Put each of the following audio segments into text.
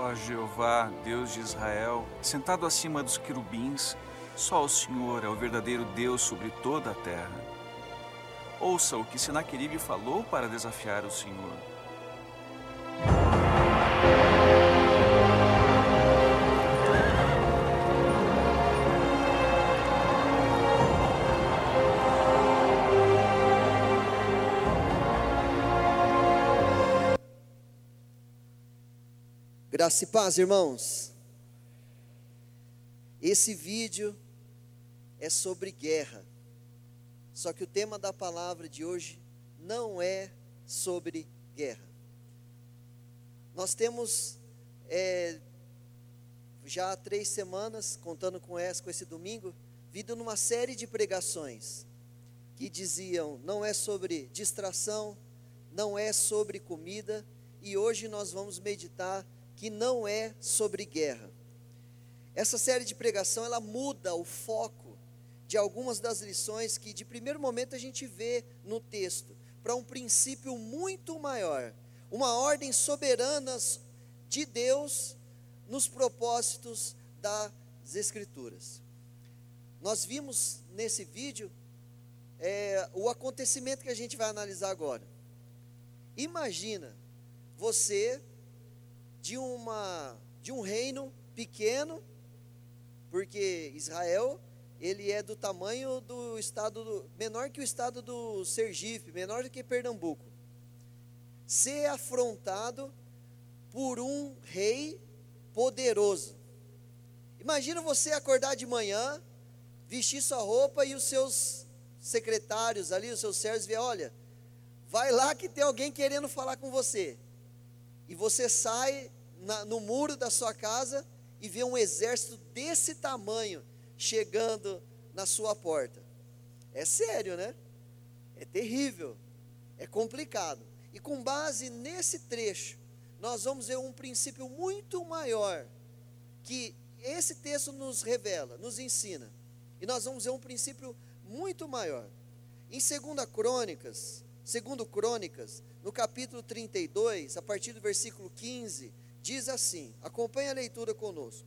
Ó Jeová, Deus de Israel, sentado acima dos querubins, só o Senhor é o verdadeiro Deus sobre toda a terra. Ouça o que Senaqueribe falou para desafiar o Senhor. Graça e paz, irmãos. Esse vídeo é sobre guerra. Só que o tema da palavra de hoje não é sobre guerra. Nós temos já há 3 semanas, contando com esse domingo, vindo numa série de pregações que diziam, não é sobre distração, não é sobre comida, e hoje nós vamos meditar que não é sobre guerra. Essa série de pregação, ela muda o foco de algumas das lições que de primeiro momento a gente vê no texto, para um princípio muito maior, uma ordem soberana de Deus nos propósitos das Escrituras. Nós vimos nesse vídeo o acontecimento que a gente vai analisar agora. Imagina você de um reino pequeno, porque Israel, ele é do tamanho do estado, menor que o estado do Sergipe, menor do que Pernambuco, ser afrontado por um rei poderoso. Imagina você acordar de manhã, vestir sua roupa e os seus secretários ali, os seus servos, ver, olha, vai lá que tem alguém querendo falar com você. E você sai no muro da sua casa e vê um exército desse tamanho chegando na sua porta. É sério, né? É terrível, é complicado. E com base nesse trecho, nós vamos ver um princípio muito maior que esse texto nos revela, nos ensina. E nós vamos ver um princípio muito maior. Em 2 Crônicas, no capítulo 32, a partir do versículo 15, diz assim, acompanhe a leitura conosco.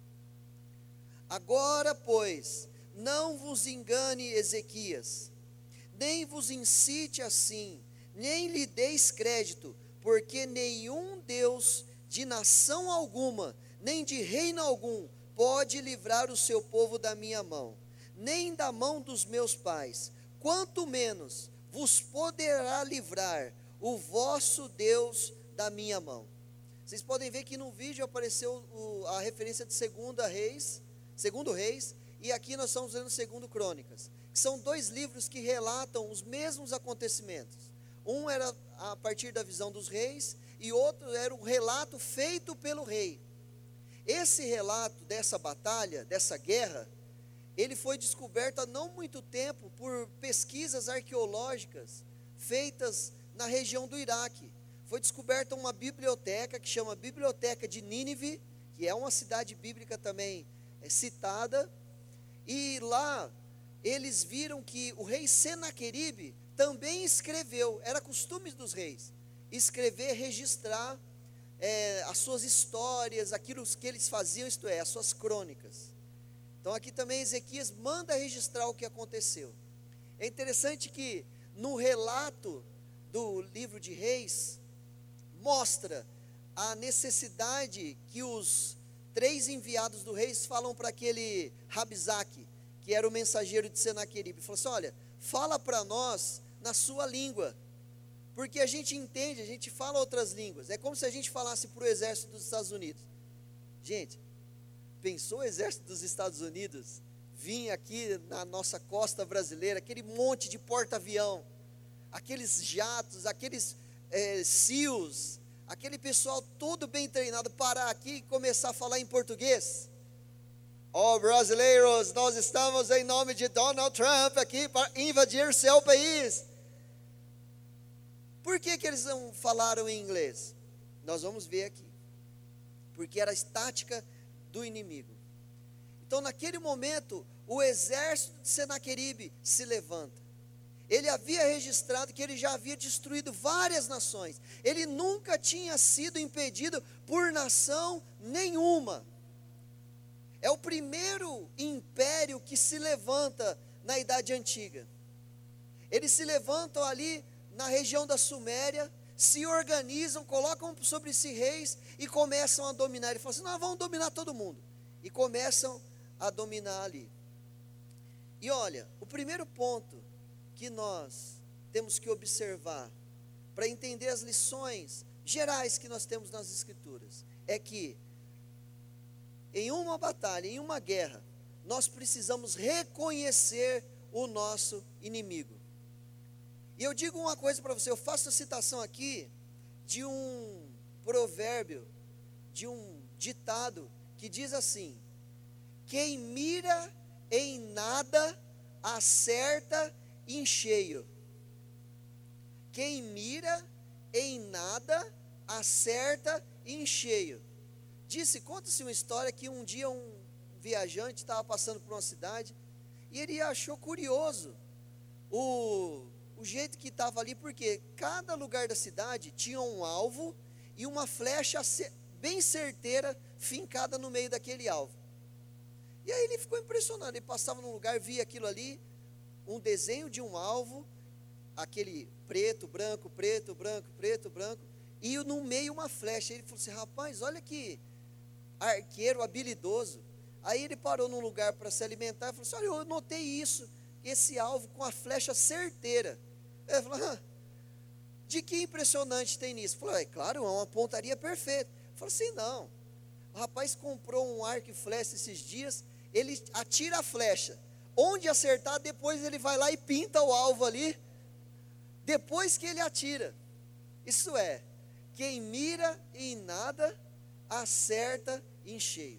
Agora, pois, não vos engane Ezequias, nem vos incite assim, nem lhe deis crédito, porque nenhum Deus de nação alguma, nem de reino algum, pode livrar o seu povo da minha mão, nem da mão dos meus pais, quanto menos vos poderá livrar o vosso Deus da minha mão. Vocês podem ver que no vídeo apareceu a referência de 2 Reis, e aqui nós estamos vendo 2 Crônicas, que são 2 livros que relatam os mesmos acontecimentos. Um era a partir da visão dos reis, e outro era o relato feito pelo rei. Esse relato dessa batalha, dessa guerra, ele foi descoberto há não muito tempo por pesquisas arqueológicas feitas na região do Iraque. Foi descoberta uma biblioteca que chama Biblioteca de Nínive, que é uma cidade bíblica também citada, e lá eles viram que o rei Senaqueribe também escreveu, era costume dos reis, escrever, registrar as suas histórias, aquilo que eles faziam, isto é, as suas crônicas. Então aqui também Ezequias manda registrar o que aconteceu. É interessante que no relato do livro de Reis, mostra a necessidade que os 3 enviados do rei falam para aquele Rabzaque, que era o mensageiro de Senaqueribe, falou assim, olha, fala para nós na sua língua, porque a gente entende, a gente fala outras línguas, é como se a gente falasse para o exército dos Estados Unidos. Gente, pensou o exército dos Estados Unidos vir aqui na nossa costa brasileira, aquele monte de porta-avião, aqueles jatos, aqueles SEALs, aquele pessoal todo bem treinado, parar aqui e começar a falar em português? Ó, brasileiros, nós estamos em nome de Donald Trump aqui para invadir seu país. Por que eles não falaram em inglês? Nós vamos ver aqui. Porque era a tática do inimigo. Então naquele momento, o exército de Senaqueribe se levanta. Ele havia registrado que ele já havia destruído várias nações. Ele nunca tinha sido impedido por nação nenhuma. É o primeiro império que se levanta na Idade Antiga. Eles se levantam ali na região da Suméria, se organizam, colocam sobre si reis e começam a dominar. Ele fala assim: nós vamos dominar todo mundo. E começam a dominar ali. E olha, o primeiro ponto que nós temos que observar para entender as lições gerais que nós temos nas Escrituras é que em uma batalha, em uma guerra, nós precisamos reconhecer o nosso inimigo. E eu digo uma coisa para você, eu faço a citação aqui de um provérbio, de um ditado que diz assim: quem mira em nada acerta em cheio. Quem mira em nada acerta em cheio. Conta-se uma história que um dia um viajante estava passando por uma cidade e ele achou curioso o jeito que estava ali, porque cada lugar da cidade tinha um alvo e uma flecha bem certeira fincada no meio daquele alvo. E aí ele ficou impressionado, ele passava num lugar, via aquilo ali, um desenho de um alvo, aquele preto, branco, preto, branco, preto, branco, e no meio uma flecha. Ele falou assim: rapaz, olha que arqueiro habilidoso. Aí ele parou num lugar para se alimentar e falou assim: olha, eu notei isso, esse alvo com a flecha certeira. Ele falou: de que impressionante tem nisso? Ele falou: é claro, é uma pontaria perfeita. Ele falou assim: não, o rapaz comprou um arco e flecha esses dias, ele atira a flecha, onde acertar, depois ele vai lá e pinta o alvo ali, depois que ele atira. Isso é, quem mira em nada, acerta em cheio.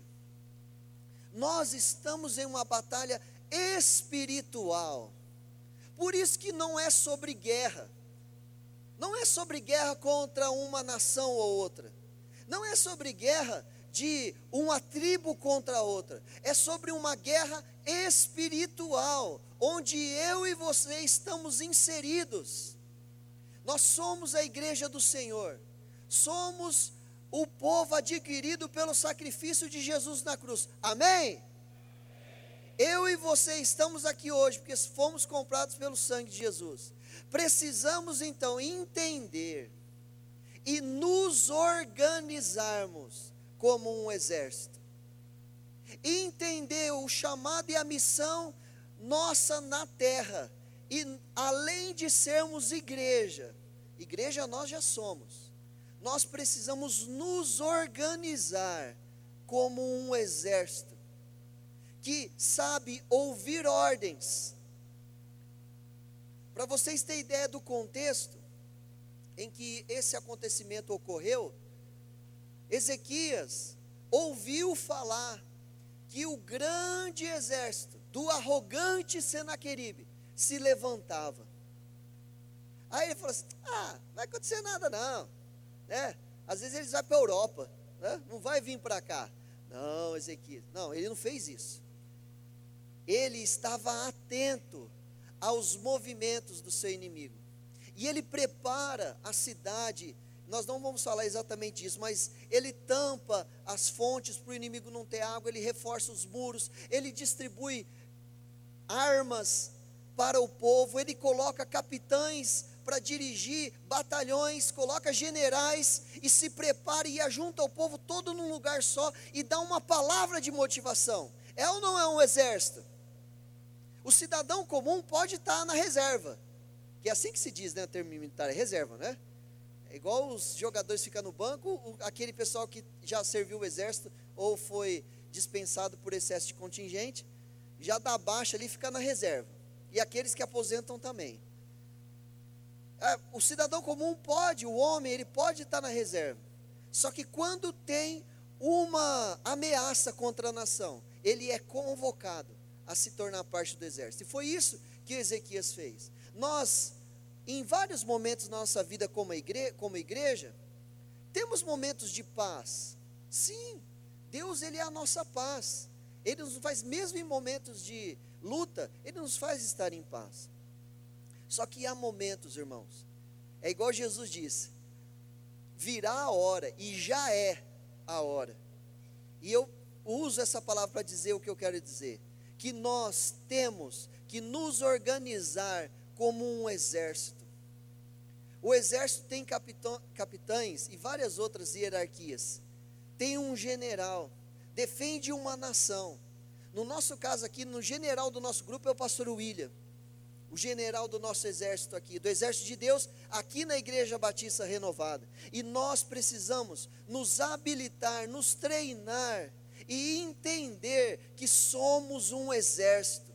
Nós estamos em uma batalha espiritual, por isso que não é sobre guerra, não é sobre guerra contra uma nação ou outra, não é sobre guerra de uma tribo contra outra, é sobre uma guerra espiritual, onde eu e você estamos inseridos. Nós somos a igreja do Senhor, somos o povo adquirido pelo sacrifício de Jesus na cruz, amém? Eu e você estamos aqui hoje porque fomos comprados pelo sangue de Jesus. Precisamos então entender e nos organizarmos como um exército, entender o chamado e a missão nossa na terra, e além de sermos igreja nós já somos, nós precisamos nos organizar como um exército, que sabe ouvir ordens. Para vocês terem ideia do contexto em que esse acontecimento ocorreu, Ezequias ouviu falar que o grande exército do arrogante Senaqueribe se levantava. Aí ele falou assim: não vai acontecer nada não, né? Às vezes eles vão para a Europa, né? Não vai vir para cá. Não, Ezequias, não, ele não fez isso. Ele estava atento aos movimentos do seu inimigo, e ele prepara a cidade. Nós não vamos falar exatamente isso, mas ele tampa as fontes para o inimigo não ter água, ele reforça os muros, ele distribui armas para o povo, ele coloca capitães para dirigir batalhões, coloca generais e se prepara e ajunta o povo todo num lugar só e dá uma palavra de motivação. É ou não é um exército? O cidadão comum pode estar na reserva, que é assim que se diz, né? O termo militar é reserva, né? É igual os jogadores ficam no banco, aquele pessoal que já serviu o exército ou foi dispensado por excesso de contingente, já dá baixa ali e fica na reserva. E aqueles que aposentam também. O cidadão comum pode, o homem, ele pode estar na reserva. Só que quando tem uma ameaça contra a nação, ele é convocado a se tornar parte do exército. E foi isso que Ezequias fez. Nós, em vários momentos da nossa vida como igreja, temos momentos de paz. Sim, Deus, ele é a nossa paz. Ele nos faz, mesmo em momentos de luta, ele nos faz estar em paz. Só que há momentos, irmãos, é igual Jesus disse, virá a hora, e já é a hora, e eu uso essa palavra para dizer o que eu quero dizer, que nós temos que nos organizar como um exército. O exército tem capitães e várias outras hierarquias. Tem um general, defende uma nação. No nosso caso aqui, no general do nosso grupo é o pastor William, o general do nosso exército aqui, do exército de Deus, aqui na Igreja Batista Renovada. E nós precisamos nos habilitar, nos treinar e entender que somos um exército.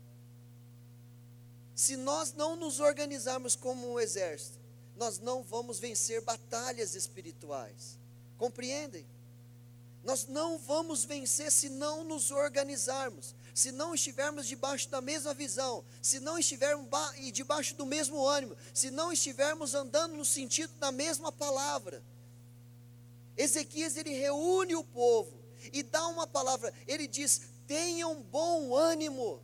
Se nós não nos organizarmos como um exército, nós não vamos vencer batalhas espirituais. Compreendem? Nós não vamos vencer se não nos organizarmos, se não estivermos debaixo da mesma visão, se não estivermos debaixo do mesmo ânimo, se não estivermos andando no sentido da mesma palavra. Ezequias, ele reúne o povo e dá uma palavra, ele diz: tenham bom ânimo,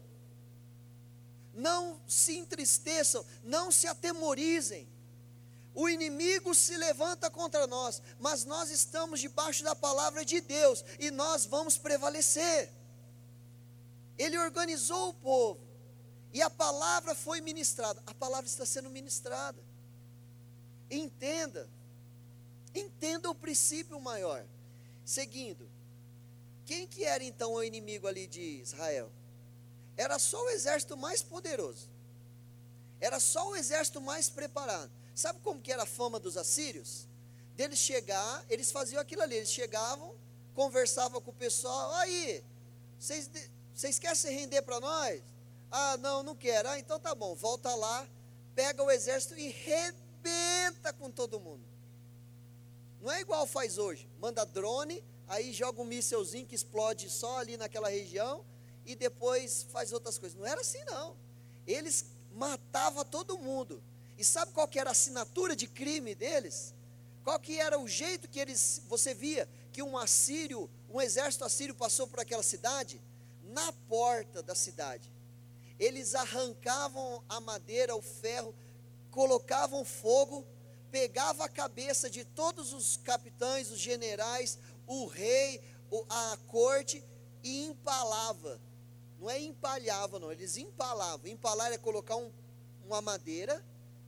não se entristeçam, não se atemorizem. O inimigo se levanta contra nós, mas nós estamos debaixo da palavra de Deus, e nós vamos prevalecer. Ele organizou o povo, e a palavra foi ministrada, a palavra está sendo ministrada. Entenda o princípio maior. Seguindo, quem que era então o inimigo ali de Israel? Era só o exército mais poderoso, era só o exército mais preparado. Sabe como que era a fama dos assírios? Deles chegar, eles faziam aquilo ali, eles chegavam, conversavam com o pessoal: aí, vocês querem se render para nós? Ah, não quero. Ah, então tá bom, volta lá, pega o exército e rebenta com todo mundo. Não é igual faz hoje, manda drone, aí joga um mísselzinho que explode só ali naquela região, e depois faz outras coisas. Não era assim não, eles matavam todo mundo. E sabe qual que era a assinatura de crime deles? Qual que era o jeito que eles, você via que um exército assírio passou por aquela cidade? Na porta da cidade, eles arrancavam a madeira, o ferro, colocavam fogo, pegavam a cabeça de todos os capitães, os generais, o rei, a corte, e empalava. Não é empalhava não, eles empalavam. Empalar é colocar uma madeira,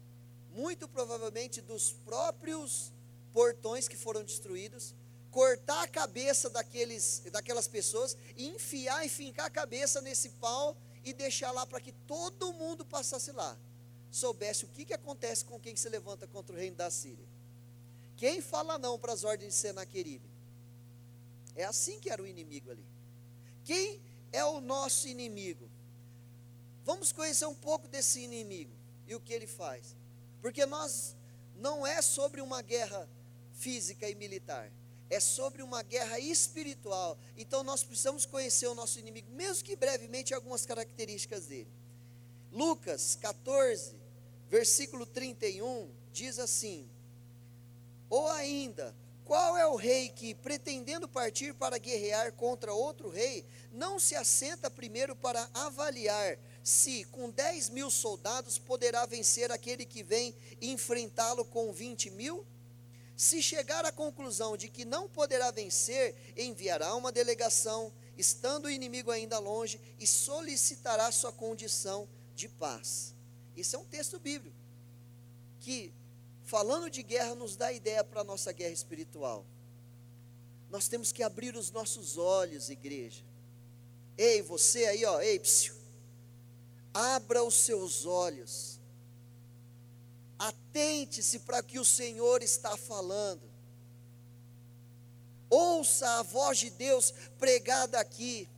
muito provavelmente dos próprios portões que foram destruídos, cortar a cabeça daquelas pessoas e fincar a cabeça nesse pau e deixar lá para que todo mundo passasse lá, soubesse o que acontece com quem se levanta contra o reino da Síria. Quem fala não para as ordens de Senaqueribe? É assim que era o inimigo ali. Quem é o nosso inimigo? Vamos conhecer um pouco desse inimigo e o que ele faz. Porque nós não é sobre uma guerra física e militar, é sobre uma guerra espiritual. Então nós precisamos conhecer o nosso inimigo, mesmo que brevemente, algumas características dele. Lucas 14, versículo 31, diz assim: ou ainda, qual é o rei que, pretendendo partir para guerrear contra outro rei, não se assenta primeiro para avaliar se com 10.000 soldados poderá vencer aquele que vem enfrentá-lo com 20.000? Se chegar à conclusão de que não poderá vencer, enviará uma delegação, estando o inimigo ainda longe, e solicitará sua condição de paz. Esse é um texto bíblico, que, falando de guerra, nos dá ideia para a nossa guerra espiritual. Nós temos que abrir os nossos olhos, igreja. Ei, você aí, ei, psiu. Abra os seus olhos, atente-se para o que o Senhor está falando, ouça a voz de Deus pregada aqui,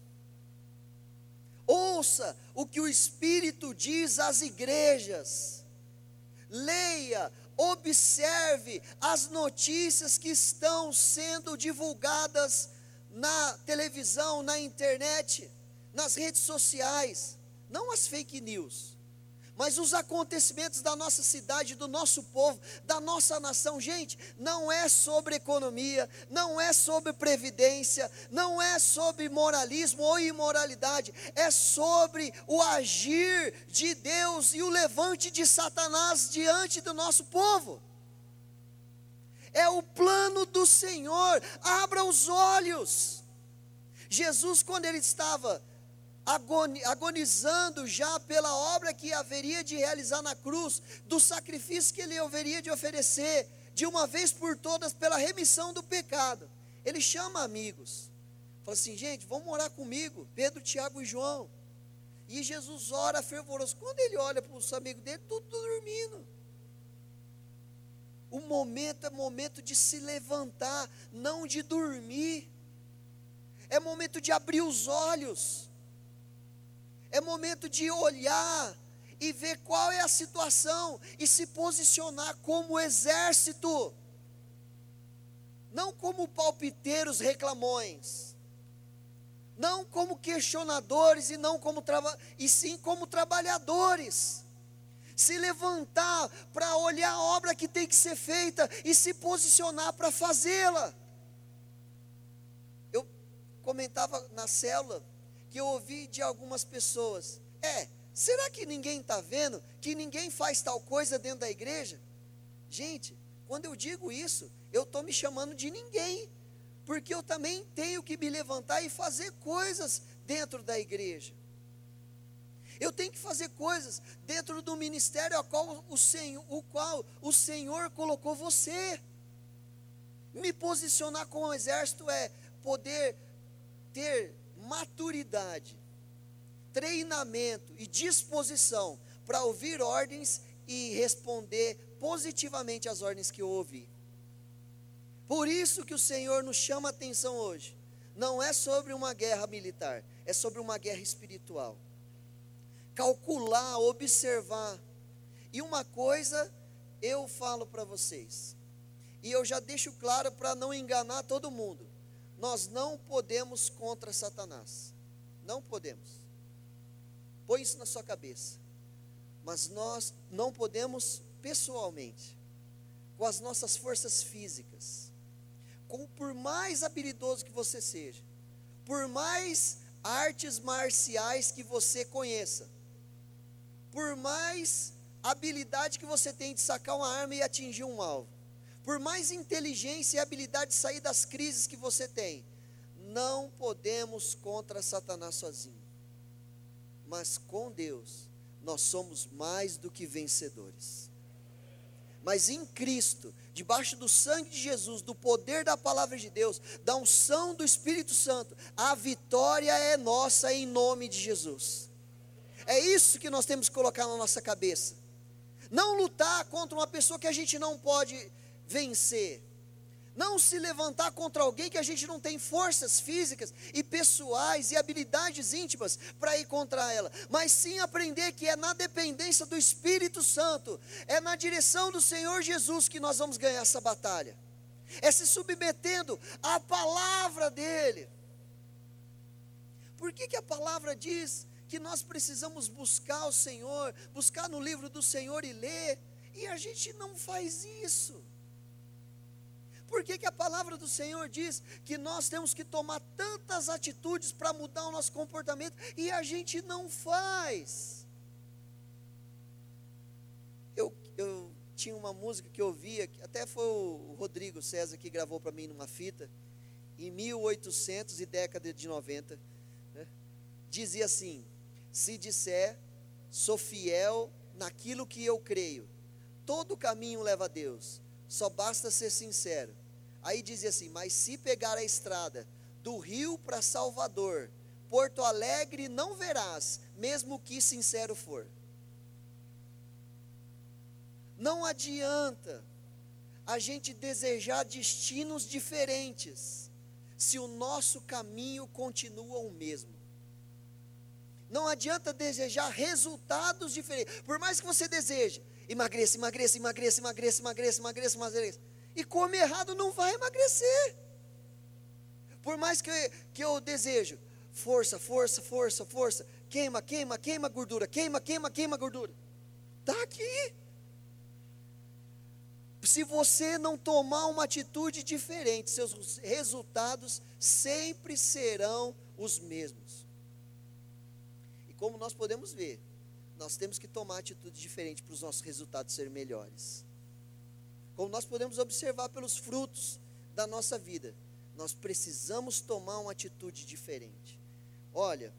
ouça o que o Espírito diz às igrejas, leia, observe as notícias que estão sendo divulgadas na televisão, na internet, nas redes sociais. Não as fake news, Mas os acontecimentos da nossa cidade, do nosso povo, da nossa nação, gente, não é sobre economia, não é sobre previdência, não é sobre moralismo ou imoralidade, é sobre o agir de Deus e o levante de Satanás diante do nosso povo. É o plano do Senhor. Abra os olhos. Jesus, quando ele estava agonizando já pela obra que haveria de realizar na cruz, do sacrifício que ele haveria de oferecer, de uma vez por todas, pela remissão do pecado, ele chama amigos, fala assim: gente, vamos orar comigo, Pedro, Tiago e João. E Jesus ora fervoroso. Quando ele olha para os amigos dele, tudo dormindo. O momento é momento de se levantar, não de dormir. É momento de abrir os olhos. É momento de olhar e ver qual é a situação e se posicionar como exército, não como palpiteiros reclamões, não como questionadores e sim como trabalhadores. Se levantar para olhar a obra que tem que ser feita e se posicionar para fazê-la. Eu comentava na célula que eu ouvi de algumas pessoas: será que ninguém está vendo que ninguém faz tal coisa dentro da igreja? Gente, quando eu digo isso, eu estou me chamando de ninguém, porque eu também tenho que me levantar e fazer coisas dentro da igreja. Eu tenho que fazer coisas dentro do ministério ao qual o Senhor colocou você. Me posicionar como exército é poder ter maturidade, treinamento e disposição para ouvir ordens e responder positivamente às ordens que eu ouvi. Por isso que o Senhor nos chama a atenção hoje. Não é sobre uma guerra militar, é sobre uma guerra espiritual. Calcular, observar. E uma coisa eu falo para vocês, e eu já deixo claro para não enganar todo mundo: nós não podemos contra Satanás. Não podemos. Põe isso na sua cabeça. Mas nós não podemos pessoalmente, com as nossas forças físicas, por mais habilidoso que você seja, por mais artes marciais que você conheça, por mais habilidade que você tem de sacar uma arma e atingir um alvo, por mais inteligência e habilidade de sair das crises que você tem, não podemos contra Satanás sozinho. Mas com Deus, nós somos mais do que vencedores. Mas em Cristo, debaixo do sangue de Jesus, do poder da palavra de Deus, da unção do Espírito Santo, a vitória é nossa em nome de Jesus. É isso que nós temos que colocar na nossa cabeça. Não lutar contra uma pessoa que a gente não pode vencer. Não se levantar contra alguém que a gente não tem forças físicas e pessoais e habilidades íntimas para ir contra ela, mas sim aprender que é na dependência do Espírito Santo, é na direção do Senhor Jesus que nós vamos ganhar essa batalha, é se submetendo à palavra dEle. Por que a palavra diz que nós precisamos buscar o Senhor, buscar no livro do Senhor e ler, e a gente não faz isso? Por que a palavra do Senhor diz que nós temos que tomar tantas atitudes para mudar o nosso comportamento e a gente não faz? Eu tinha uma música que eu ouvia, que até foi o Rodrigo César que gravou para mim numa fita, em 1800 e década de 90, né? Dizia assim: se disser, sou fiel naquilo que eu creio, todo caminho leva a Deus, só basta ser sincero. Aí dizia assim: mas se pegar a estrada do Rio para Salvador, Porto Alegre não verás, mesmo que sincero for. Não adianta a gente desejar destinos diferentes, se o nosso caminho continua o mesmo. Não adianta desejar resultados diferentes, por mais que você deseje, emagreça, e come errado, não vai emagrecer. Por mais que eu desejo força, queima gordura, queima gordura. Está aqui. Se você não tomar uma atitude diferente, seus resultados sempre serão os mesmos. E como nós podemos ver, nós temos que tomar atitude diferente para os nossos resultados serem melhores. Como nós podemos observar pelos frutos da nossa vida, nós precisamos tomar uma atitude diferente. Olha,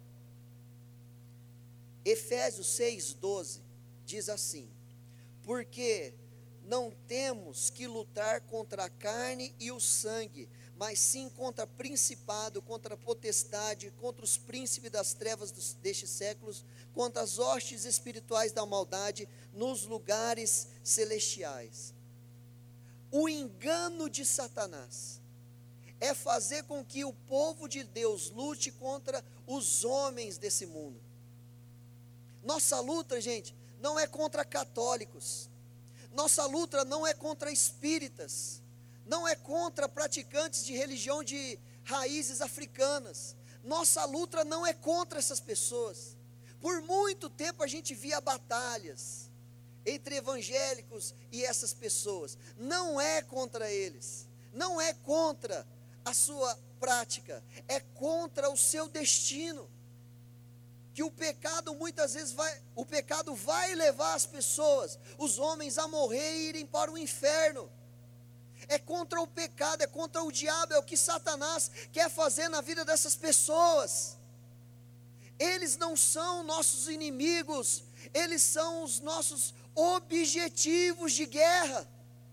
Efésios 6:12 diz assim: porque não temos que lutar contra a carne e o sangue, mas sim contra principado, contra a potestade, contra os príncipes das trevas deste século, contra as hostes espirituais da maldade nos lugares celestiais. O engano de Satanás é fazer com que o povo de Deus lute contra os homens desse mundo. Nossa luta, gente, não é contra católicos. Nossa luta não é contra espíritas. Não é contra praticantes de religião de raízes africanas. Nossa luta não é contra essas pessoas. Por muito tempo a gente via batalhas entre evangélicos e essas pessoas. Não é contra eles. Não é contra a sua prática. É contra o seu destino. Que o pecado muitas vezes vai levar as pessoas, os homens a morrer e irem para o inferno. É contra o pecado, é contra o diabo, é o que Satanás quer fazer na vida dessas pessoas. Eles não são nossos inimigos, eles são os nossos objetivos de guerra,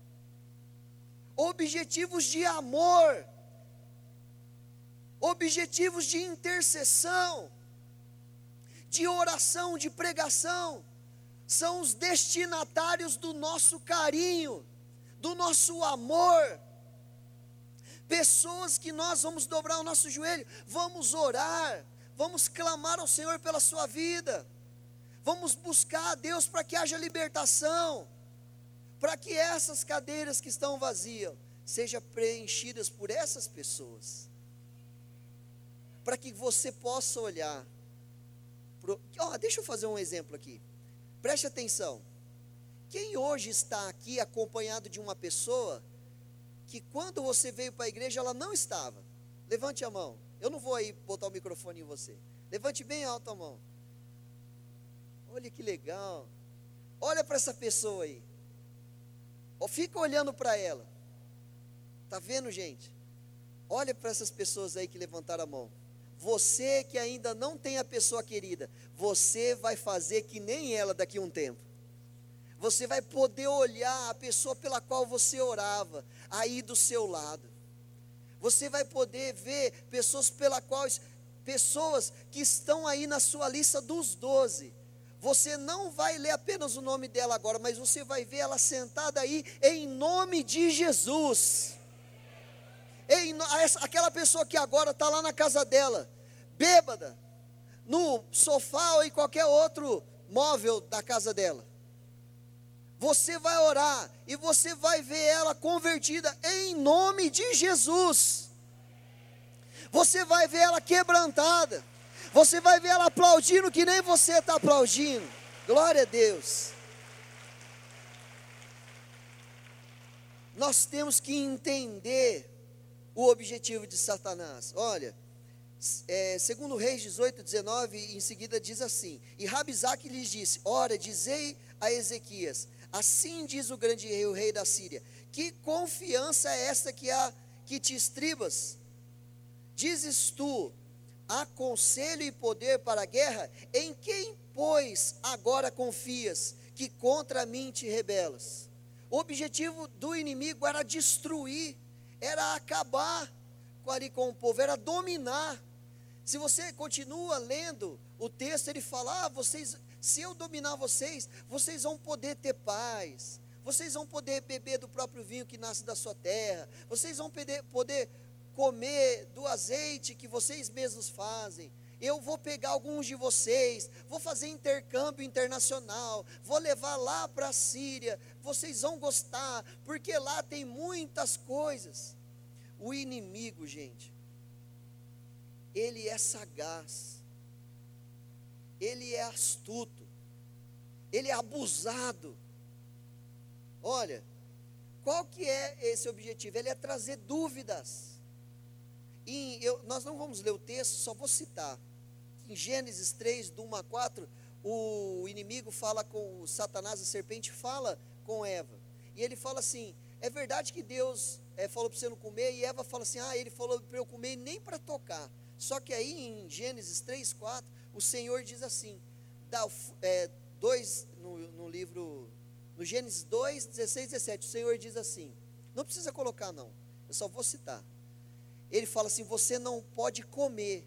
objetivos de amor, objetivos de intercessão, de oração, de pregação. São os destinatários do nosso carinho, do nosso amor. Pessoas que nós vamos dobrar o nosso joelho, vamos orar, vamos clamar ao Senhor pela sua vida, vamos buscar a Deus para que haja libertação, para que essas cadeiras que estão vazias sejam preenchidas por essas pessoas, para que você possa olhar. Deixa eu fazer um exemplo aqui, preste atenção. Quem hoje está aqui acompanhado de uma pessoa que quando você veio para a igreja ela não estava? Levante a mão. Eu não vou aí botar o microfone em você. Levante bem alto a mão. Olha que legal. Olha para essa pessoa aí. Fica olhando para ela. Está vendo, gente? Olha para essas pessoas aí que levantaram a mão. Você que ainda não tem a pessoa querida, você vai fazer que nem ela daqui a um tempo. Você vai poder olhar a pessoa pela qual você orava aí do seu lado. Você vai poder ver pessoas pessoas que estão aí na sua lista dos 12. Você não vai ler apenas o nome dela agora, mas você vai ver ela sentada aí em nome de Jesus. Aquela pessoa que agora está lá na casa dela, bêbada, no sofá ou em qualquer outro móvel da casa dela. Você vai orar e você vai ver ela convertida em nome de Jesus. Você vai ver ela quebrantada. Você vai ver ela aplaudindo que nem você está aplaudindo. Glória a Deus. Nós temos que entender o objetivo de Satanás. Olha, segundo Reis 18:19, em seguida diz assim: e Rabizaque lhes disse: ora, dizei a Ezequias, assim diz o grande rei, o rei da Síria, que confiança é esta que te estribas? Dizes tu, há conselho e poder para a guerra? Em quem, pois, agora confias, que contra mim te rebelas? O objetivo do inimigo era destruir, era acabar com o povo, era dominar. Se você continua lendo o texto, ele fala: se eu dominar vocês, vocês vão poder ter paz, vocês vão poder beber do próprio vinho que nasce da sua terra, vocês vão poder comer do azeite que vocês mesmos fazem. Eu vou pegar alguns de vocês, vou fazer intercâmbio internacional, vou levar lá para a Síria, vocês vão gostar, porque lá tem muitas coisas. O inimigo, gente, ele é sagaz, ele é astuto, ele é abusado. Olha, qual que é esse objetivo? Ele é trazer dúvidas. Nós não vamos ler o texto, só vou citar. Em Gênesis 3, do 1 a 4, o inimigo fala com o Satanás, a serpente fala com Eva. E ele fala assim, é verdade que Deus falou para você não comer, e Eva fala assim, ele falou para eu comer nem para tocar. Só que aí em Gênesis 3, 4, o Senhor diz assim, no Gênesis 2, 16, 17, o Senhor diz assim, não precisa colocar não, eu só vou citar. Ele fala assim, você não pode comer.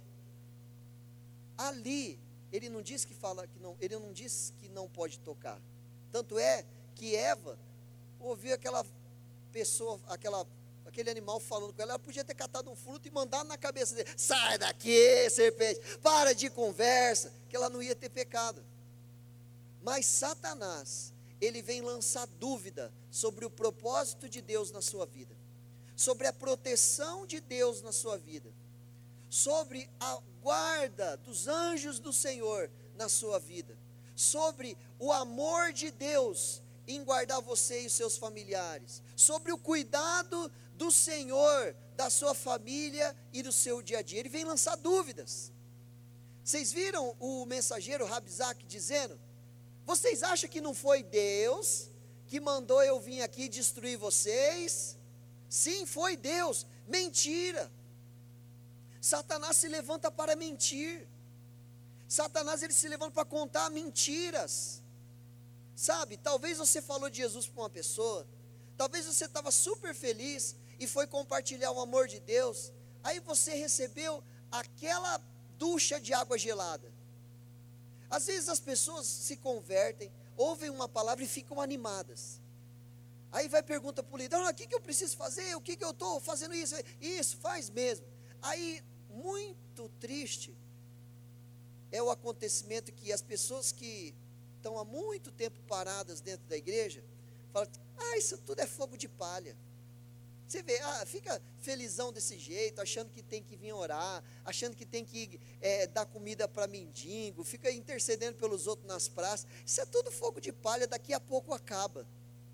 Ali, ele não diz que ele não diz que não pode tocar. Tanto é que Eva ouviu aquela pessoa, aquele animal falando com ela, ela podia ter catado um fruto e mandado na cabeça dele, sai daqui, serpente, para de conversa, que ela não ia ter pecado. Mas Satanás, ele vem lançar dúvida sobre o propósito de Deus na sua vida, sobre a proteção de Deus na sua vida, sobre a guarda dos anjos do Senhor na sua vida, sobre o amor de Deus em guardar você e os seus familiares, sobre o cuidado do Senhor da sua família e do seu dia a dia. Ele vem lançar dúvidas. Vocês viram o mensageiro Rabzaque dizendo, vocês acham que não foi Deus que mandou eu vir aqui destruir vocês? Sim, foi Deus. Mentira. Satanás se levanta para mentir. Satanás, ele se levanta para contar mentiras. Sabe, talvez você falou de Jesus para uma pessoa, talvez você estava super feliz e foi compartilhar o amor de Deus, aí você recebeu aquela ducha de água gelada. Às vezes as pessoas se convertem, ouvem uma palavra e ficam animadas. Aí vai pergunta para o líder, o que eu preciso fazer? O que eu estou fazendo isso? Isso, faz mesmo. Aí, muito triste, é o acontecimento que as pessoas que estão há muito tempo paradas dentro da igreja, falam, isso tudo é fogo de palha. Você vê, fica felizão desse jeito, achando que tem que vir orar, achando que tem que dar comida para mendigo, fica intercedendo pelos outros nas praças. Isso é tudo fogo de palha, daqui a pouco acaba.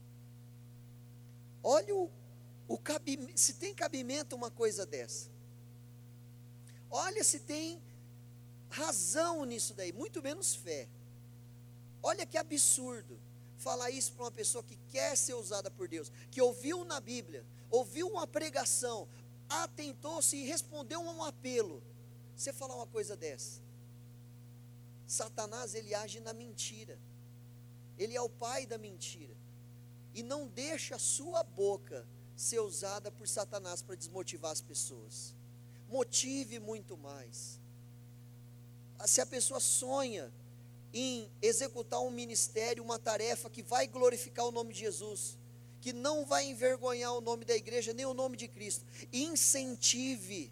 Olha se tem cabimento uma coisa dessa. Olha se tem razão nisso daí, muito menos fé. Olha que absurdo falar isso para uma pessoa que quer ser usada por Deus, que ouviu na Bíblia, ouviu uma pregação, atentou-se e respondeu a um apelo. Você falar uma coisa dessa. Satanás, ele age na mentira. Ele é o pai da mentira. E não deixa a sua boca ser usada por Satanás para desmotivar as pessoas. Motive muito mais. Se a pessoa sonha em executar um ministério, uma tarefa que vai glorificar o nome de Jesus, que não vai envergonhar o nome da igreja, nem o nome de Cristo, incentive,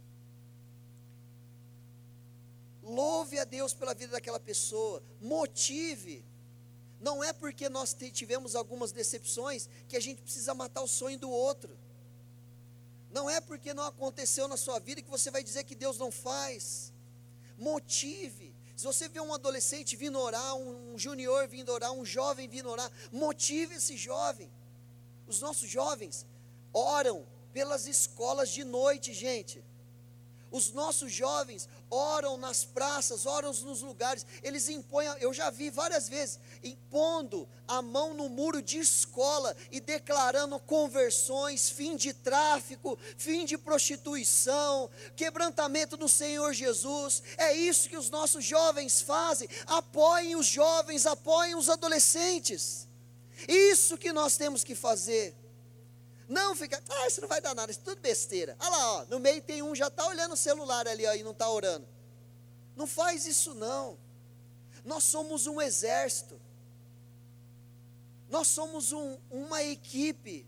louve a Deus pela vida daquela pessoa, motive. Não é porque nós tivemos algumas decepções que a gente precisa matar o sonho do outro. Não é porque não aconteceu na sua vida que você vai dizer que Deus não faz. Motive. Se você vê um adolescente vindo orar, um junior vindo orar, um jovem vindo orar, motive esse jovem. Os nossos jovens oram pelas escolas de noite, gente. Os nossos jovens oram nas praças, oram nos lugares, eles impõem, eu já vi várias vezes, impondo a mão no muro de escola e declarando conversões, fim de tráfico, fim de prostituição, quebrantamento no Senhor Jesus. É isso que os nossos jovens fazem. Apoiem os jovens, apoiem os adolescentes. Isso que nós temos que fazer. Não fica, isso não vai dar nada, isso é tudo besteira. Olha lá, no meio tem um, já está olhando o celular ali, e não está orando. Não faz isso não. Nós somos um exército. Nós somos uma equipe.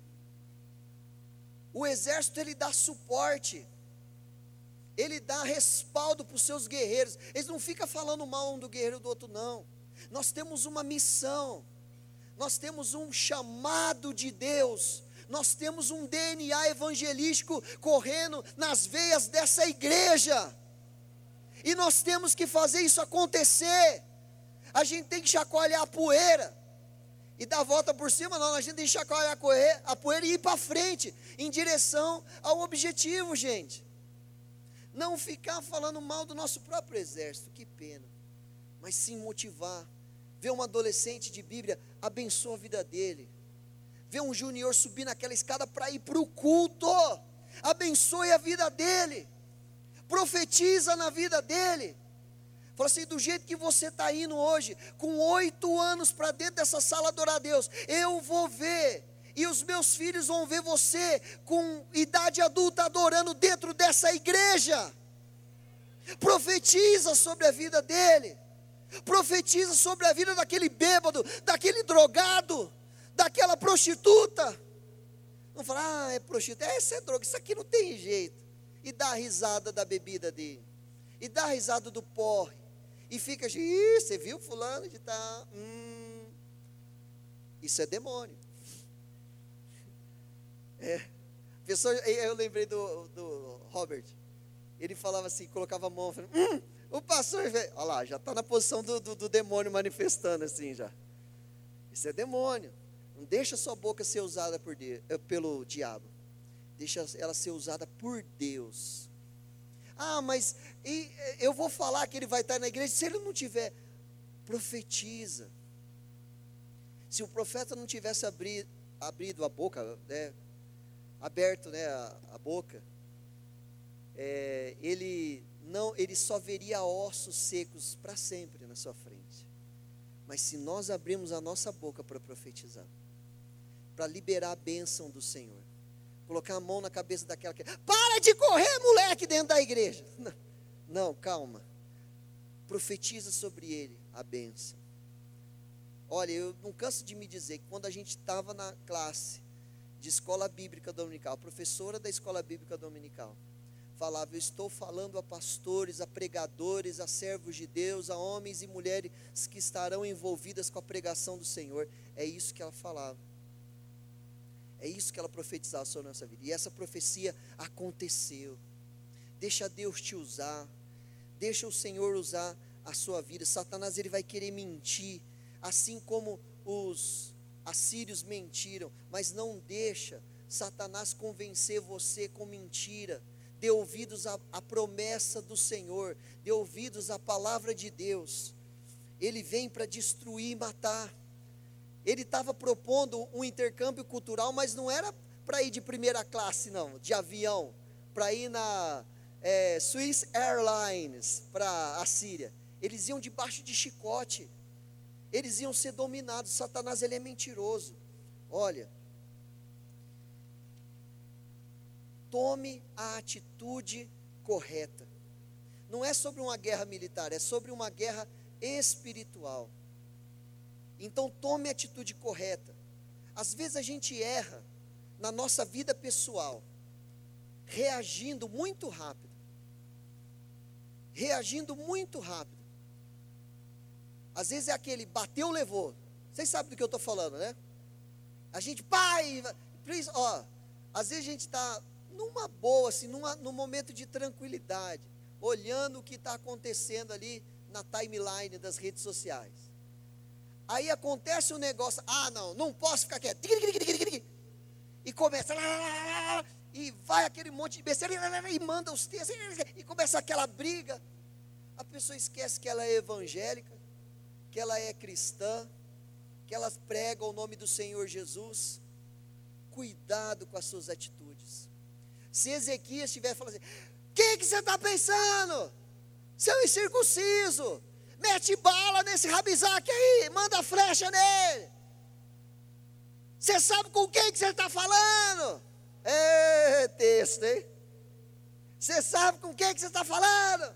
O exército, ele dá suporte. Ele dá respaldo para os seus guerreiros. Eles não ficam falando mal um do guerreiro do outro, não. Nós temos uma missão. Nós temos um chamado de Deus. Nós temos um DNA evangelístico correndo nas veias dessa igreja, e nós temos que fazer isso acontecer. A gente tem que chacoalhar a poeira e dar a volta por cima, não. A gente tem que chacoalhar a poeira e ir para frente, em direção ao objetivo, gente. Não ficar falando mal do nosso próprio exército, que pena. Mas sim motivar. Ver um adolescente de Bíblia, abençoa a vida dele. Ver um junior subir naquela escada para ir para o culto, abençoe a vida dele. Profetiza na vida dele. Fala assim, do jeito que você está indo hoje, com 8 anos para dentro dessa sala adorar a Deus, eu vou ver, e os meus filhos vão ver você com idade adulta adorando dentro dessa igreja. Profetiza sobre a vida dele. Profetiza sobre a vida daquele bêbado, daquele drogado, daquela prostituta. Não fala, é prostituta, essa é droga, isso aqui não tem jeito. E dá a risada da bebida dele, e dá a risada do porre, e fica, você viu fulano de tá, isso é demônio. Pessoa, eu lembrei do Robert, ele falava assim, colocava a mão, falando, o pastor, olha lá, já está na posição do demônio manifestando assim já. Isso é demônio. Não deixa sua boca ser usada pelo diabo. Deixa ela ser usada por Deus. Mas eu vou falar que ele vai estar na igreja. Se ele não tiver, profetiza. Se o profeta não tivesse abrido a boca, aberto, a boca, ele só veria ossos secos para sempre na sua frente. Mas se nós abrirmos a nossa boca para profetizar, para liberar a bênção do Senhor, colocar a mão na cabeça daquela que, para de correr, moleque, dentro da igreja. Não, calma. Profetiza sobre ele a bênção. Olha, eu não canso de me dizer que quando a gente estava na classe de escola bíblica dominical, a professora da escola bíblica dominical falava, eu estou falando a pastores, a pregadores, a servos de Deus, a homens e mulheres que estarão envolvidas com a pregação do Senhor. É isso que ela falava. É isso que ela profetizava sobre a nossa vida. E essa profecia aconteceu. Deixa Deus te usar. Deixa o Senhor usar a sua vida. Satanás, ele vai querer mentir, assim como os assírios mentiram. Mas não deixa Satanás convencer você com mentira. Dê ouvidos à promessa do Senhor. Dê ouvidos à palavra de Deus. Ele vem para destruir e matar. Ele estava propondo um intercâmbio cultural, mas não era para ir de primeira classe, não, de avião, para ir na Swiss Airlines, para a Síria. Eles iam debaixo de chicote, eles iam ser dominados. Satanás, ele é mentiroso. Olha, tome a atitude correta. Não é sobre uma guerra militar, é sobre uma guerra espiritual. Então tome a atitude correta. Às vezes a gente erra na nossa vida pessoal, reagindo muito rápido. Às vezes é aquele bateu, levou. Vocês sabem do que eu estou falando, né? A gente, às vezes a gente está numa boa, assim, num momento de tranquilidade, olhando o que está acontecendo ali na timeline das redes sociais. Aí acontece um negócio, não posso ficar quieto, e começa, e vai aquele monte de besteira, e manda os textos, e começa aquela briga. A pessoa esquece que ela é evangélica, que ela é cristã, que ela prega o nome do Senhor Jesus. Cuidado com as suas atitudes. Se Ezequias estiver falando assim, o que você está pensando? Seu incircunciso, mete bala nesse Rabizaque aí, manda flecha nele. Você sabe com quem que você está falando? Texto, hein? Você sabe com quem que você está falando?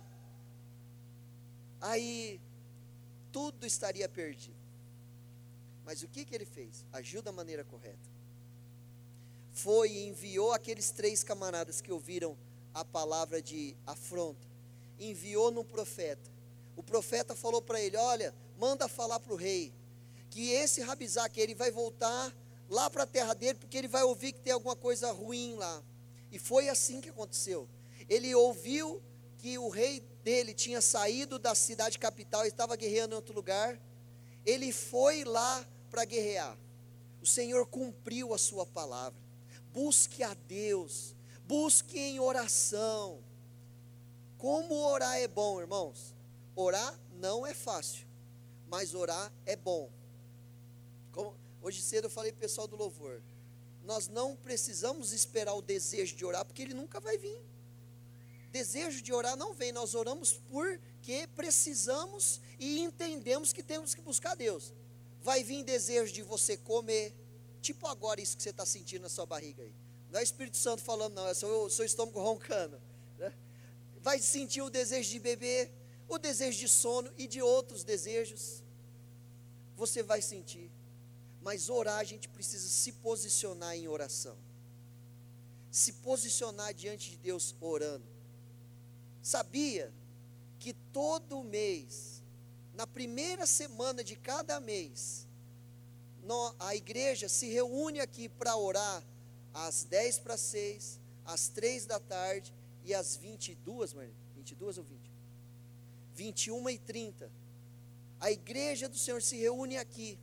Aí, tudo estaria perdido. Mas o que ele fez? Agiu da maneira correta. Foi e enviou aqueles 3 camaradas que ouviram a palavra de afronta. Enviou no profeta. O profeta falou para ele, olha, manda falar para o rei, que esse Rabizaque, ele vai voltar lá para a terra dele, porque ele vai ouvir que tem alguma coisa ruim lá. E foi assim que aconteceu. Ele ouviu que o rei dele tinha saído da cidade capital e estava guerreando em outro lugar, ele foi lá para guerrear. O Senhor cumpriu a sua palavra. Busque a Deus, busque em oração. Como orar é bom, irmãos? Orar não é fácil, mas orar é bom. Hoje cedo eu falei para o pessoal do louvor, nós não precisamos esperar o desejo de orar, porque ele nunca vai vir. Desejo de orar não vem, nós oramos porque precisamos e entendemos que temos que buscar Deus. Vai vir desejo de você comer, tipo agora isso que você está sentindo na sua barriga aí. Não é o Espírito Santo falando não, é o seu estômago roncando, né? Vai sentir o desejo de beber, o desejo de sono e de outros desejos. Você vai sentir. Mas orar, a gente precisa se posicionar em oração. Se posicionar diante de Deus orando. Sabia que todo mês, na primeira semana de cada mês, a igreja se reúne aqui para orar às 10:06, às 3 da tarde e às 22, Marlene? 22 ou 20? 21h30. A igreja do Senhor se reúne aqui.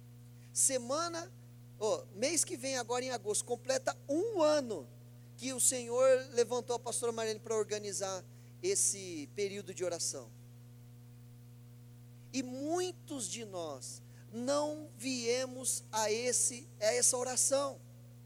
Mês que vem, agora em agosto, completa 1 ano que o Senhor levantou a pastora Marlene para organizar esse período de oração. E muitos de nós não viemos a essa oração.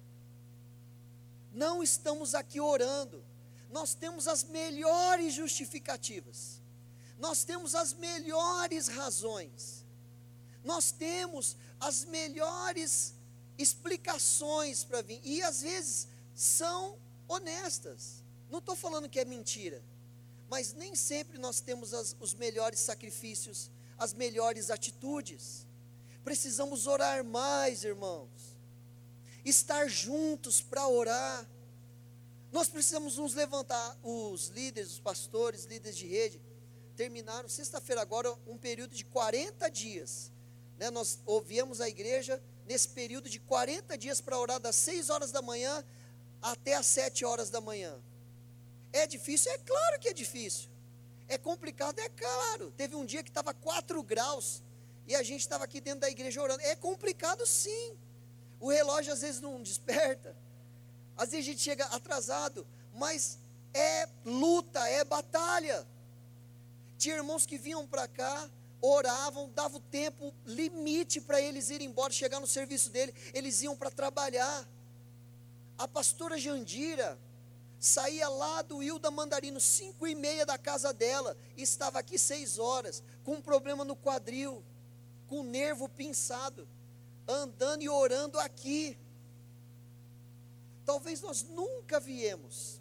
Não estamos aqui orando. Nós temos as melhores justificativas. Nós temos as melhores razões. Nós temos as melhores explicações para vir. E às vezes são honestas. Não estou falando que é mentira. Mas nem sempre nós temos os melhores sacrifícios, as melhores atitudes. Precisamos orar mais, irmãos. Estar juntos para orar. Nós precisamos nos levantar. Os líderes, os pastores, líderes de rede, terminaram sexta-feira agora um período de 40 dias. Nós ouvíamos a igreja nesse período de 40 dias para orar das 6 horas da manhã até as 7 horas da manhã. É difícil? É claro que é difícil. É complicado? É claro. Teve um dia que estava 4 graus e a gente estava aqui dentro da igreja orando. É complicado sim. O relógio às vezes não desperta. Às vezes a gente chega atrasado, mas é luta, é batalha. Tinha irmãos que vinham para cá, oravam, dava o tempo limite para eles irem embora, chegar no serviço dele, eles iam para trabalhar. A pastora Jandira saía lá do Hilda Mandarino, 5:30 da casa dela, e estava aqui 6 horas, com um problema no quadril, com o nervo pinçado, andando e orando aqui. Talvez nós nunca viemos.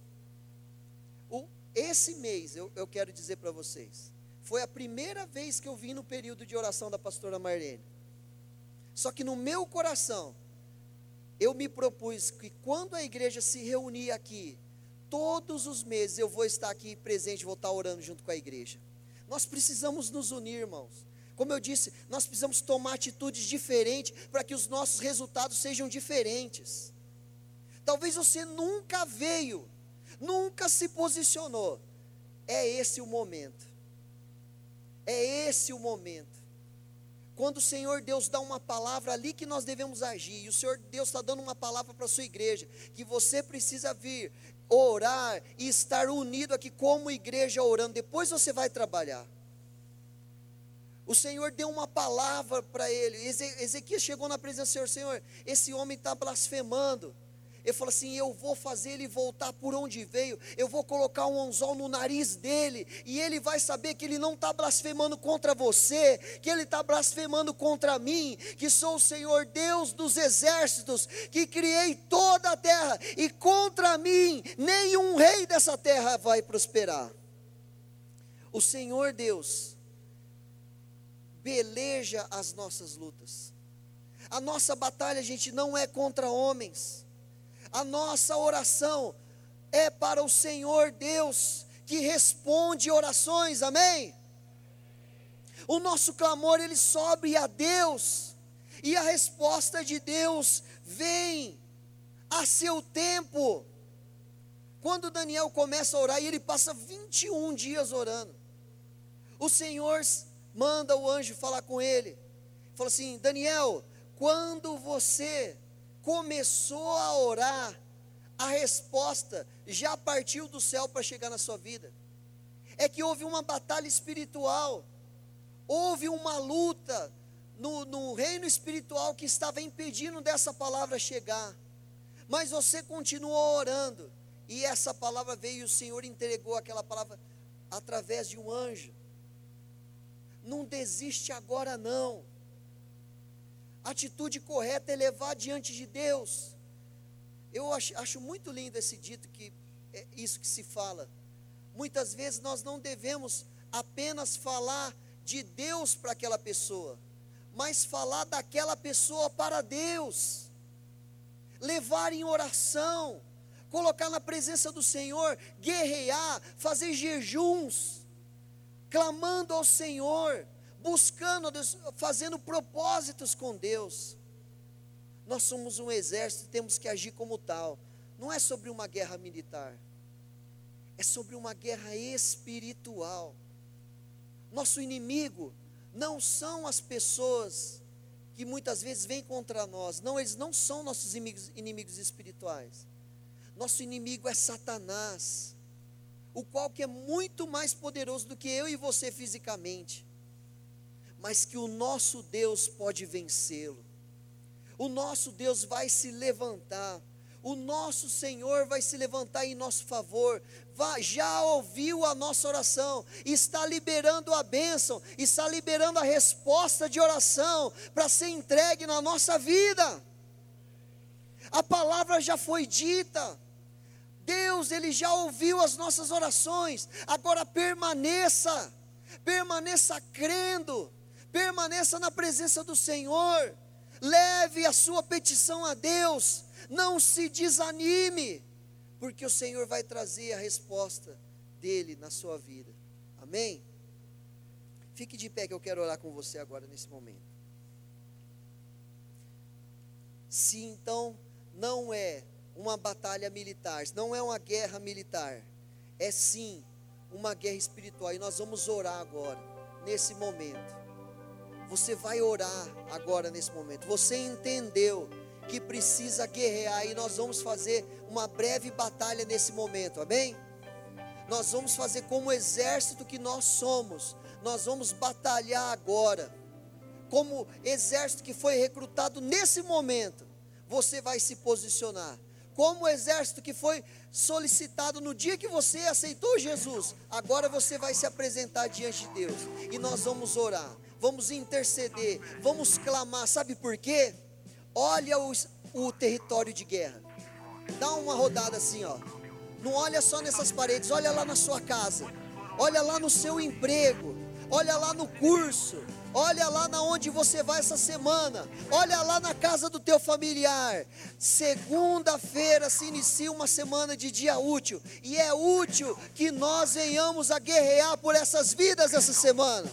Esse mês, eu quero dizer para vocês, foi a primeira vez que eu vim no período de oração da pastora Marlene. Só que no meu coração, eu me propus que quando a igreja se reunir aqui, todos os meses eu vou estar aqui presente, vou estar orando junto com a igreja. Nós precisamos nos unir, irmãos. Como eu disse, nós precisamos tomar atitudes diferentes para que os nossos resultados sejam diferentes. Talvez você nunca veio, nunca se posicionou. É esse o momento. É esse o momento. Quando o Senhor Deus dá uma palavra ali que nós devemos agir, e o Senhor Deus está dando uma palavra para a sua igreja, que você precisa vir, orar e estar unido aqui como igreja orando, depois você vai trabalhar. O Senhor deu uma palavra para ele, Ezequias chegou na presença do Senhor, Senhor, esse homem está blasfemando. Ele falou assim, eu vou fazer ele voltar por onde veio, eu vou colocar um anzol no nariz dele, e ele vai saber que ele não está blasfemando contra você, que ele está blasfemando contra mim, que sou o Senhor Deus dos exércitos, que criei toda a terra, e contra mim, nenhum rei dessa terra vai prosperar. O Senhor Deus peleja as nossas lutas. A nossa batalha, gente, não é contra homens. A nossa oração é para o Senhor Deus, que responde orações, amém? O nosso clamor, ele sobe a Deus, e a resposta de Deus vem a seu tempo. Quando Daniel começa a orar, e ele passa 21 dias orando, O Senhor manda o anjo falar com ele. Falou assim: Daniel, quando você começou a orar, a resposta já partiu do céu para chegar na sua vida. É que houve uma batalha espiritual, houve uma luta no reino espiritual que estava impedindo dessa palavra chegar, mas você continuou orando, e essa palavra veio, e o Senhor entregou aquela palavra através de um anjo. Não desiste agora não. A atitude correta é levar diante de Deus. Eu acho muito lindo esse dito, que é isso que se fala. Muitas vezes nós não devemos apenas falar de Deus para aquela pessoa, mas falar daquela pessoa para Deus. Levar em oração, colocar na presença do Senhor, guerrear, fazer jejuns, clamando ao Senhor, buscando a Deus, fazendo propósitos com Deus. Nós somos um exército e temos que agir como tal. Não é sobre uma guerra militar, é sobre uma guerra espiritual. Nosso inimigo não são as pessoas que muitas vezes vêm contra nós. Não, eles não são nossos inimigos espirituais. Nosso inimigo é Satanás, o qual que é muito mais poderoso do que eu e você fisicamente, mas que o nosso Deus pode vencê-lo. O nosso Deus vai se levantar, o nosso Senhor vai se levantar em nosso favor, já ouviu a nossa oração, está liberando a bênção, está liberando a resposta de oração, para ser entregue na nossa vida. A palavra já foi dita, Deus, Ele já ouviu as nossas orações, agora permaneça crendo, permaneça na presença do Senhor, leve a sua petição a Deus, não se desanime, porque o Senhor vai trazer a resposta dEle na sua vida, amém? Fique de pé que eu quero orar com você agora nesse momento. Se então não é uma batalha militar, não é uma guerra militar, é sim uma guerra espiritual, e nós vamos orar agora, nesse momento. Você vai orar agora nesse momento. Você entendeu que precisa guerrear, e nós vamos fazer uma breve batalha nesse momento, amém? Nós vamos fazer como o exército que nós somos, nós vamos batalhar agora, como exército que foi recrutado nesse momento, você vai se posicionar, como o exército que foi solicitado no dia que você aceitou Jesus, agora você vai se apresentar diante de Deus, e nós vamos orar, vamos interceder, vamos clamar, sabe por quê? Olha o território de guerra, dá uma rodada assim, ó. Não olha só nessas paredes, olha lá na sua casa, olha lá no seu emprego, olha lá no curso, olha lá na onde você vai essa semana, olha lá na casa do teu familiar. Segunda-feira se inicia uma semana de dia útil, e é útil que nós venhamos a guerrear por essas vidas essa semana.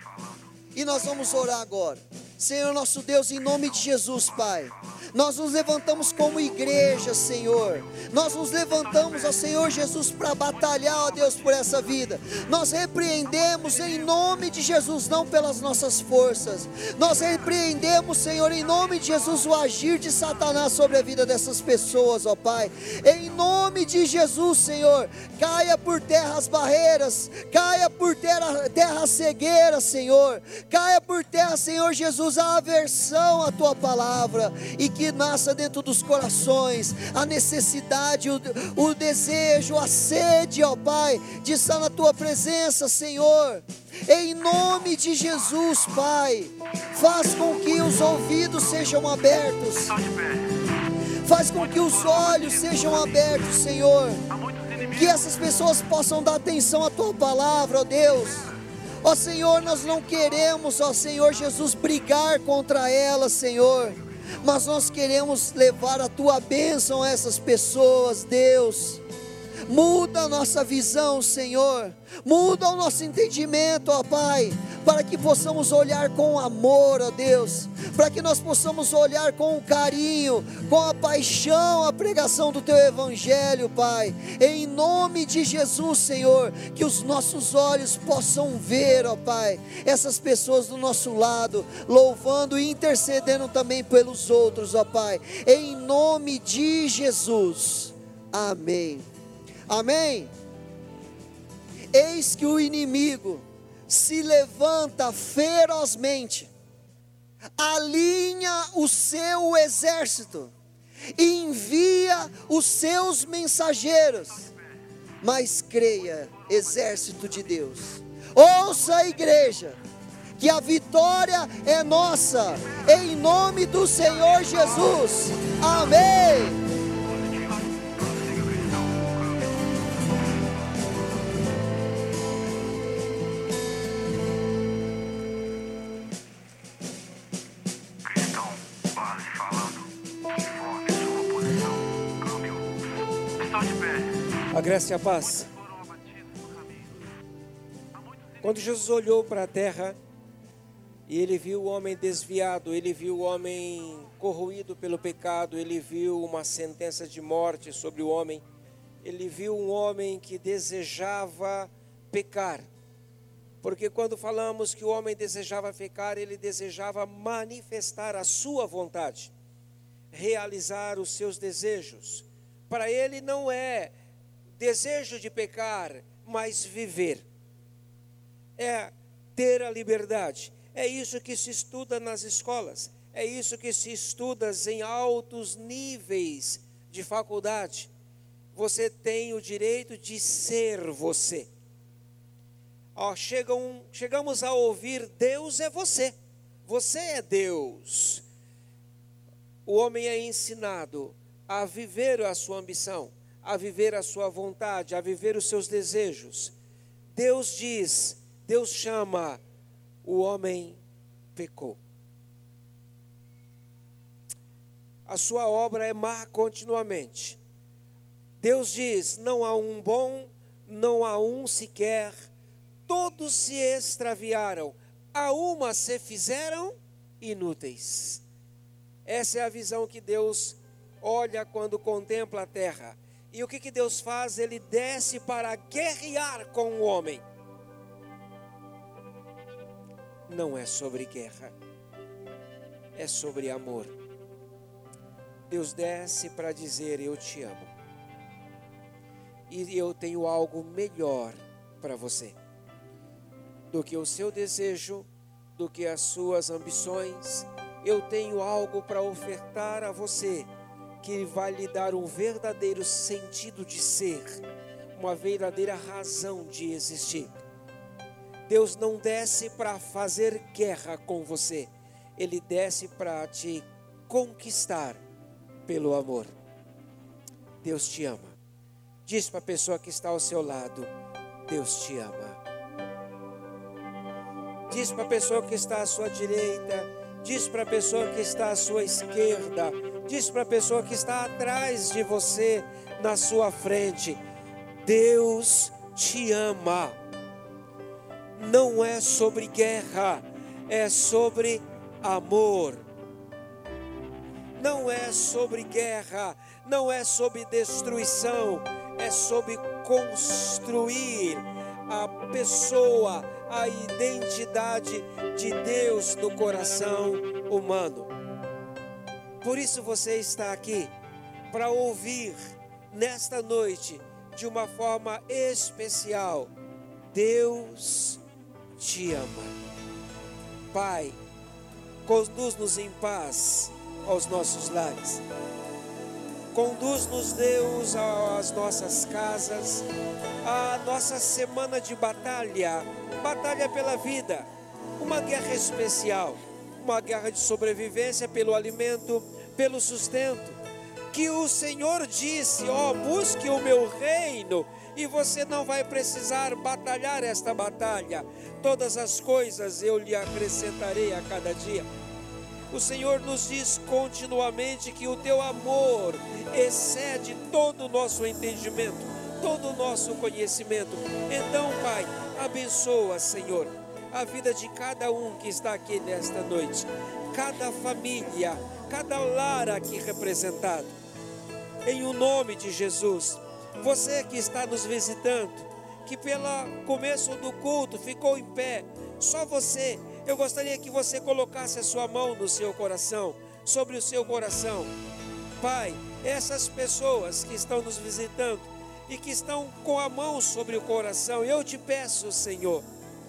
E nós vamos orar agora. Senhor nosso Deus, em nome de Jesus, Pai, nós nos levantamos como igreja, Senhor, nós nos levantamos, ó Senhor Jesus, para batalhar, ó Deus, por essa vida. Nós repreendemos em nome de Jesus, não pelas nossas forças, nós repreendemos, Senhor, em nome de Jesus, o agir de Satanás sobre a vida dessas pessoas, ó Pai, em nome de Jesus, Senhor, caia por terra as barreiras, caia por terra a cegueira, Senhor, caia por terra, Senhor Jesus, a aversão à Tua palavra, e que nasça dentro dos corações a necessidade, o desejo, a sede, ó Pai, de estar na Tua presença, Senhor, em nome de Jesus, Pai. Faz com que os ouvidos sejam abertos, faz com que os olhos sejam abertos, Senhor, que essas pessoas possam dar atenção à Tua palavra, ó Deus. Ó Senhor, nós não queremos, ó Senhor Jesus, brigar contra elas, Senhor, mas nós queremos levar a Tua bênção a essas pessoas, Deus. Muda a nossa visão, Senhor, muda o nosso entendimento, ó Pai, para que possamos olhar com amor, ó Deus, para que nós possamos olhar com carinho, com a paixão, a pregação do Teu Evangelho, Pai, em nome de Jesus, Senhor, que os nossos olhos possam ver, ó Pai, essas pessoas do nosso lado, louvando e intercedendo também pelos outros, ó Pai, em nome de Jesus, amém, amém. Eis que o inimigo se levanta ferozmente, alinha o seu exército, envia os seus mensageiros, mas creia, exército de Deus, ouça a igreja, que a vitória é nossa, em nome do Senhor Jesus, amém. A graça e a paz. Quando Jesus olhou para a terra e ele viu o homem desviado, ele viu o homem corroído pelo pecado, ele viu uma sentença de morte sobre o homem, ele viu um homem que desejava pecar. Porque quando falamos que o homem desejava pecar, ele desejava manifestar a sua vontade, realizar os seus desejos. Para ele não é desejo de pecar, mas viver. É ter a liberdade. É isso que se estuda nas escolas. É isso que se estuda em altos níveis de faculdade. Você tem o direito de ser você. Chegamos a ouvir: Deus é você. Você é Deus. O homem é ensinado a viver a sua ambição, a viver a sua vontade, a viver os seus desejos. Deus chama, o homem pecou. A sua obra é má continuamente. Deus diz: não há um bom, não há um sequer, todos se extraviaram, a uma se fizeram inúteis. Essa é a visão que Deus olha quando contempla a terra. E o que Deus faz? Ele desce para guerrear com o homem. Não é sobre guerra, é sobre amor. Deus desce para dizer: eu te amo, e eu tenho algo melhor para você, do que o seu desejo, do que as suas ambições. Eu tenho algo para ofertar a você, que vai lhe dar um verdadeiro sentido de ser, uma verdadeira razão de existir. Deus não desce para fazer guerra com você, Ele desce para te conquistar pelo amor. Deus te ama. Diz para a pessoa que está ao seu lado: Deus te ama. Diz para a pessoa que está à sua direita, diz para a pessoa que está à sua esquerda, diz para a pessoa que está atrás de você, na sua frente: Deus te ama. Não é sobre guerra, é sobre amor. Não é sobre guerra, não é sobre destruição, é sobre construir a pessoa, a identidade de Deus no coração humano. Por isso você está aqui, para ouvir nesta noite, de uma forma especial: Deus te ama. Pai, conduz-nos em paz aos nossos lares. Conduz-nos, Deus, às nossas casas, à nossa semana de batalha pela vida, uma guerra especial, uma guerra de sobrevivência pelo alimento, pelo sustento, que o Senhor disse: busque o meu reino, e você não vai precisar batalhar esta batalha, todas as coisas eu lhe acrescentarei a cada dia. O Senhor nos diz continuamente que o teu amor excede todo o nosso entendimento, todo o nosso conhecimento. Então, Pai, abençoa, Senhor, a vida de cada um que está aqui nesta noite, cada família, cada lar aqui representado, em o nome de Jesus. Você que está nos visitando, que pelo começo do culto ficou em pé, só você, eu gostaria que você colocasse a sua mão no seu coração, sobre o seu coração. Pai, essas pessoas que estão nos visitando e que estão com a mão sobre o coração, eu te peço, Senhor,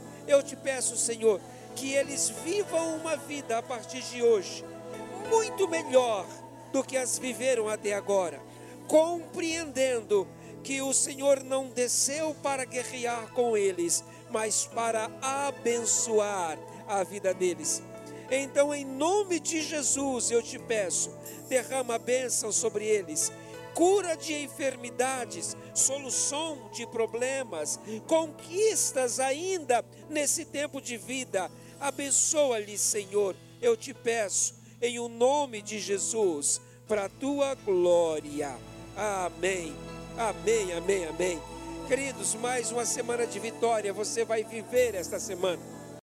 que eles vivam uma vida a partir de hoje muito melhor do que as viveram até agora, compreendendo que o Senhor não desceu para guerrear com eles, mas para abençoar a vida deles. Então, em nome de Jesus, eu te peço, derrama a bênção sobre eles, cura de enfermidades, solução de problemas, conquistas ainda nesse tempo de vida. Abençoa-lhes, Senhor, eu te peço, em o nome de Jesus, para a tua glória. Amém, amém, amém, amém. Queridos, mais uma semana de vitória você vai viver esta semana.